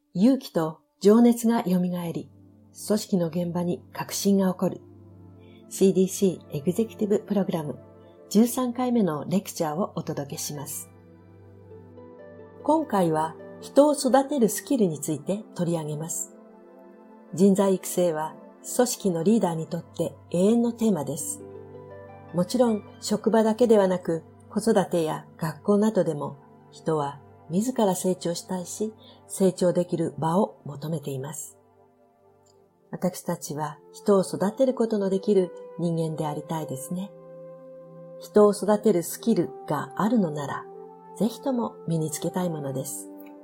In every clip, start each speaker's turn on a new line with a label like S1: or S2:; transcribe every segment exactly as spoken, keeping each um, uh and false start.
S1: 勇気と情熱が蘇り、組織の現場に革新が起こる。シーディーシー エグゼクティブプログラムじゅうさんかいめのレクチャーをお届けします。今回は人を育てるスキルについて取り上げます。人材育成は組織のリーダーにとって永遠のテーマです。もちろん職場だけではなく子育てや学校などでも人は自ら成長したいし成長できる場を求めています。私たちは人を育てることのできる人間でありたいですね。人を育てるスキルがあるのならぜひとも身につけたいものです。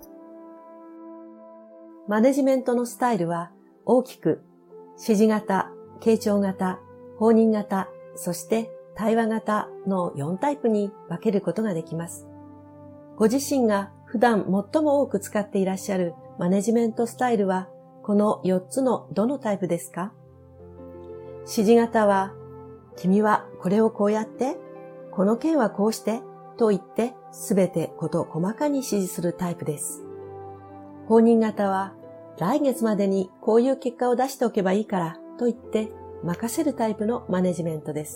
S1: マネジメントのスタイルは大きく指示型、傾聴型、放任型、そして対話型のよんタイプに分けることができます。ご自身が普段最も多く使っていらっしゃるマネジメントスタイルはこのよっつのどのタイプですか？指示型は、君はこれをこうやって、この件はこうしてと言ってすべてこと細かに指示するタイプです。放任型は、来月までにこういう結果を出しておけばいいからと言って任せるタイプのマネジメントです。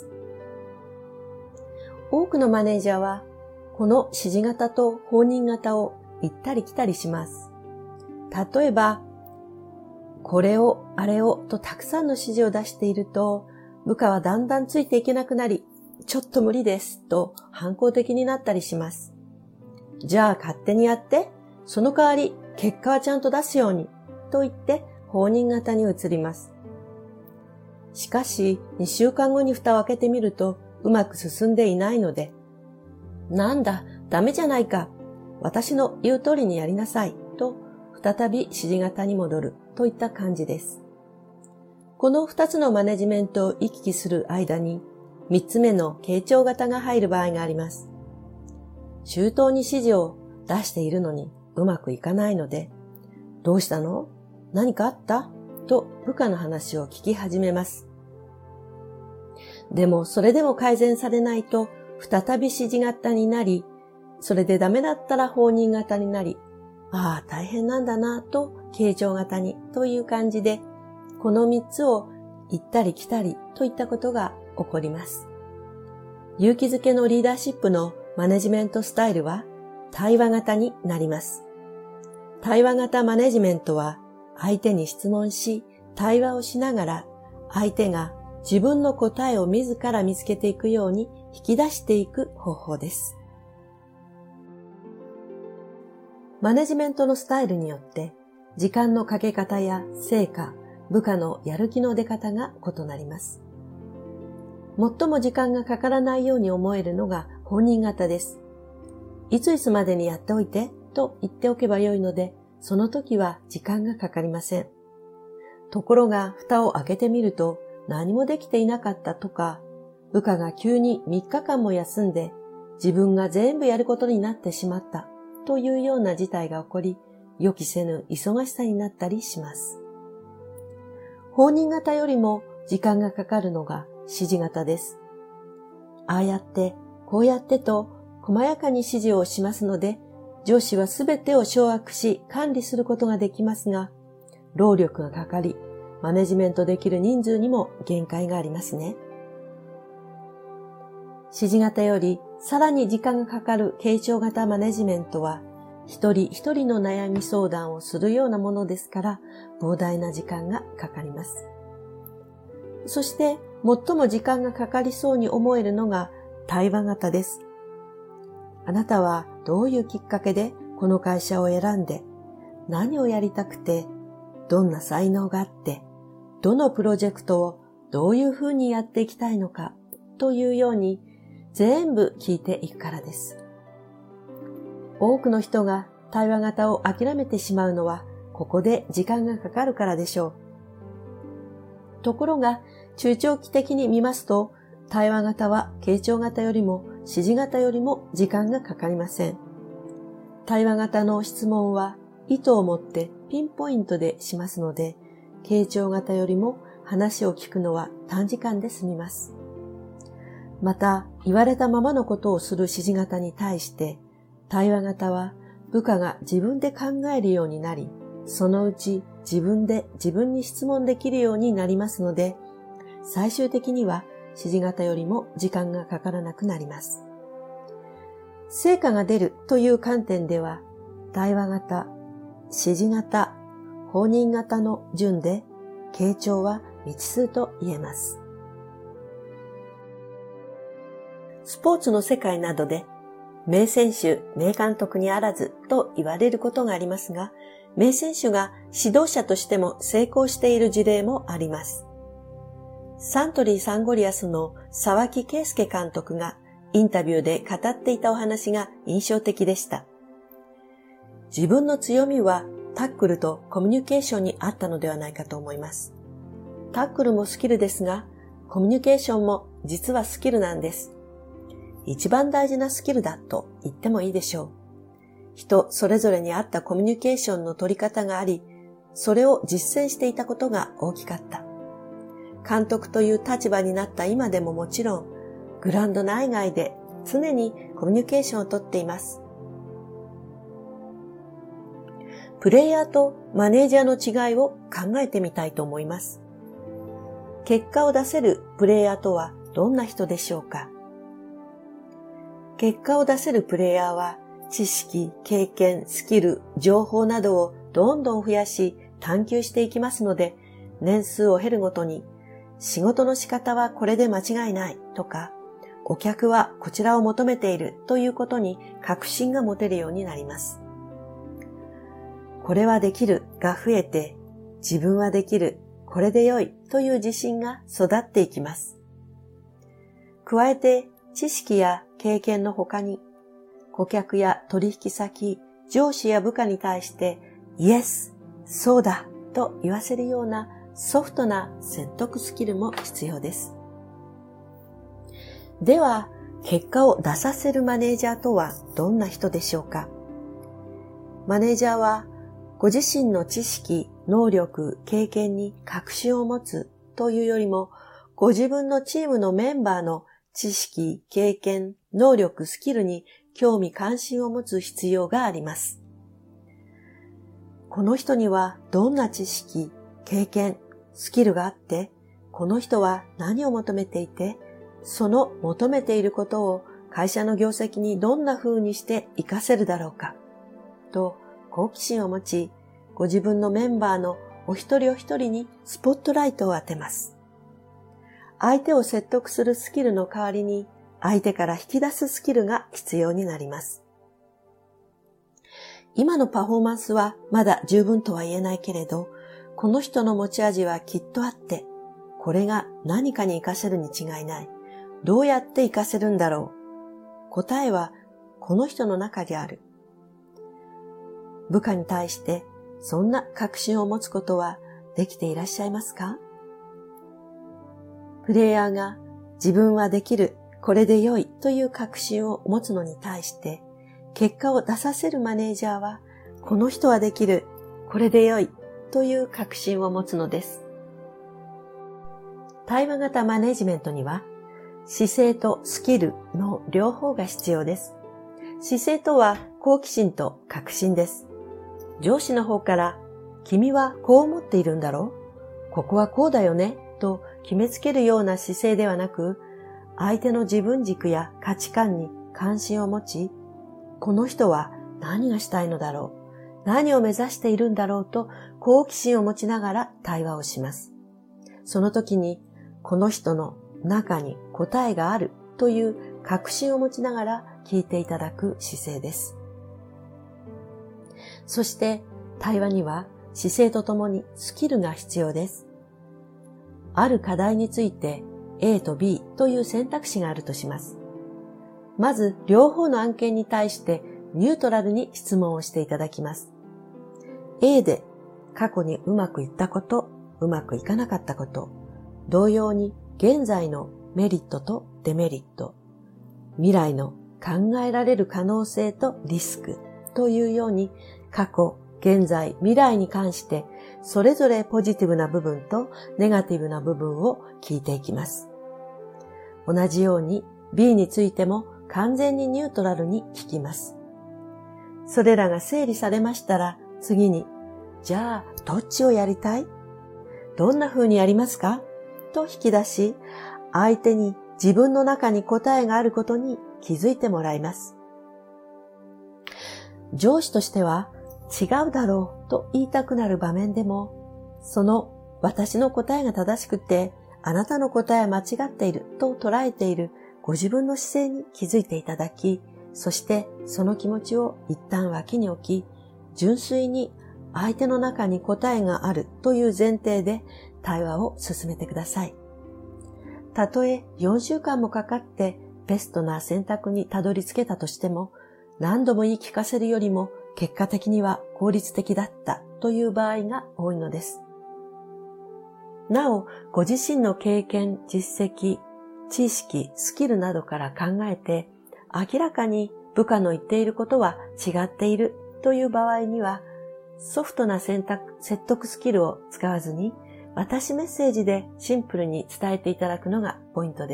S1: 多くのマネージャーはこの指示型と放任型を行ったり来たりします。例えば、これをあれをとたくさんの指示を出していると部下はだんだんついていけなくなり、ちょっと無理ですと反抗的になったりします。じゃあ勝手にやって、その代わり結果はちゃんと出すようにと言って放任型に移ります。しかしにしゅうかんごに蓋を開けてみるとうまく進んでいないので、なんだ、ダメじゃないか、私の言う通りにやりなさいと再び指示型に戻るといった感じです。このふたつのマネジメントを行き来する間にみっつめの傾聴型が入る場合があります。周到に指示を出しているのにうまくいかないので、どうしたの？何かあった？と部下の話を聞き始めます。でもそれでも改善されないと再び指示型になり、それでダメだったら放任型になり、ああ大変なんだなと傾聴型にという感じで、このみっつを行ったり来たりといったことが起こります。勇気づけのリーダーシップのマネジメントスタイルは対話型になります。対話型マネジメントは相手に質問し、対話をしながら相手が自分の答えを自ら見つけていくように引き出していく方法です。マネジメントのスタイルによって時間のかけ方や成果、部下のやる気の出方が異なります。最も時間がかからないように思えるのが放任型です。いついつまでにやっておいてと言っておけばよいので、その時は時間がかかりません。ところが蓋を開けてみると何もできていなかったとか、部下が急にみっかかんも休んで自分が全部やることになってしまったというような事態が起こり、予期せぬ忙しさになったりします。放任型よりも時間がかかるのが指示型です。ああやって、こうやってと細やかに指示をしますので、上司はすべてを掌握し管理することができますが、労力がかかり、マネジメントできる人数にも限界がありますね。指示型よりさらに時間がかかる傾聴型マネジメントは、一人一人の悩み相談をするようなものですから、膨大な時間がかかります。そして、最も時間がかかりそうに思えるのが対話型です。あなたはどういうきっかけでこの会社を選んで、何をやりたくて、どんな才能があって、どのプロジェクトをどういうふうにやっていきたいのかというように全部聞いていくからです。多くの人が対話型を諦めてしまうのはここで時間がかかるからでしょう。ところが中長期的に見ますと対話型は傾聴型よりも指示型よりも時間がかかりません。対話型の質問は意図を持ってピンポイントでしますので、傾聴型よりも話を聞くのは短時間で済みます。また、言われたままのことをする指示型に対して、対話型は部下が自分で考えるようになり、 そのうち自分で自分に質問できるようになりますので、最終的には指示型よりも時間がかからなくなります。成果が出るという観点では、対話型、指示型、放任型の順で、傾聴は未知数と言えます。スポーツの世界などで、名選手、名監督にあらずと言われることがありますが、名選手が指導者としても成功している事例もあります。サントリーサンゴリアスの沢木圭介監督がインタビューで語っていたお話が印象的でした。自分の強みはタックルとコミュニケーションにあったのではないかと思います。タックルもスキルですが、コミュニケーションも実はスキルなんです。一番大事なスキルだと言ってもいいでしょう。人それぞれに合ったコミュニケーションの取り方があり、それを実践していたことが大きかった。監督という立場になった今でももちろん、グラウンド内外で常にコミュニケーションをとっています。プレイヤーとマネージャーの違いを考えてみたいと思います。結果を出せるプレイヤーとはどんな人でしょうか。結果を出せるプレイヤーは知識、経験、スキル、情報などをどんどん増やし探求していきますので、年数を経るごとに仕事の仕方はこれで間違いないとか、お客はこちらを求めているということに確信が持てるようになります。これはできるが増えて、自分はできる、これで良いという自信が育っていきます。加えて知識や経験の他に、顧客や取引先、上司や部下に対してイエス、そうだと言わせるようなソフトな説得スキルも必要です。では、結果を出させるマネージャーとはどんな人でしょうか。マネージャーは、ご自身の知識、能力、経験に確信を持つというよりも、ご自分のチームのメンバーの知識、経験、能力、スキルに興味関心を持つ必要があります。この人にはどんな知識、経験、スキルがあって、この人は何を求めていて、その求めていることを会社の業績にどんな風にして活かせるだろうか、と好奇心を持ち、ご自分のメンバーのお一人お一人にスポットライトを当てます。相手を説得するスキルの代わりに、相手から引き出すスキルが必要になります。今のパフォーマンスはまだ十分とは言えないけれど、この人の持ち味はきっとあって、これが何かに活かせるに違いない。どうやって活かせるんだろう。答えはこの人の中にある。部下に対してそんな確信を持つことはできていらっしゃいますか？プレイヤーが自分はできる、これで良いという確信を持つのに対して、結果を出させるマネージャーは、この人はできる、これで良いという確信を持つのです。対話型マネジメントには、姿勢とスキルの両方が必要です。姿勢とは好奇心と確信です。上司の方から、君はこう思っているんだろう？ここはこうだよね？と決めつけるような姿勢ではなく、相手の自分軸や価値観に関心を持ち、この人は何がしたいのだろう？何を目指しているんだろうと好奇心を持ちながら対話をします。その時に、この人の中に答えがあるという確信を持ちながら聞いていただく姿勢です。そして対話には姿勢とともにスキルが必要です。ある課題について A と B という選択肢があるとします。まず両方の案件に対してニュートラルに質問をしていただきます。A で過去にうまくいったこと、うまくいかなかったこと、同様に現在のメリットとデメリット、未来の考えられる可能性とリスクというように過去、現在、未来に関してそれぞれポジティブな部分とネガティブな部分を聞いていきます。同じように B についても完全にニュートラルに聞きます。それらが整理されましたら次にじゃあ、どっちをやりたい？どんな風にやりますか？と引き出し、相手に自分の中に答えがあることに気づいてもらいます。上司としては、違うだろうと言いたくなる場面でも、その私の答えが正しくて、あなたの答えは間違っていると捉えているご自分の姿勢に気づいていただき、そしてその気持ちを一旦脇に置き、純粋に相手の中に答えがあるという前提で対話を進めてください。たとえよんしゅうかんもかかってベストな選択にたどり着けたとしても、何度も言い聞かせるよりも結果的には効率的だったという場合が多いのです。なお、ご自身の経験、実績、知識、スキルなどから考えて、明らかに部下の言っていることは違っているという場合には、ソフトな選択、説得スキルを使わずに、私メッセージでシンプルに伝えていただくのがポイントです。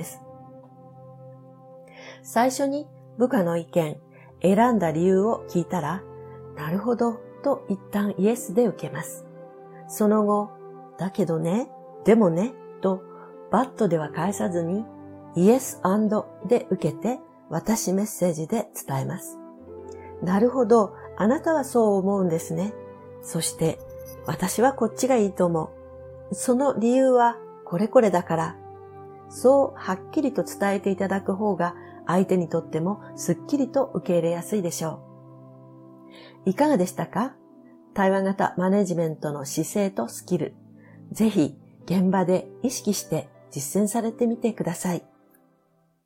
S1: 最初に部下の意見、選んだ理由を聞いたら、なるほどと一旦イエスで受けます。その後、だけどね、でもね、とバットでは返さずに、イエス&で受けて私メッセージで伝えます。なるほど、あなたはそう思うんですね。そして、私はこっちがいいと思う。その理由はこれこれだから。そうはっきりと伝えていただく方が相手にとってもすっきりと受け入れやすいでしょう。いかがでしたか？対話型マネジメントの姿勢とスキル。ぜひ現場で意識して実践されてみてください。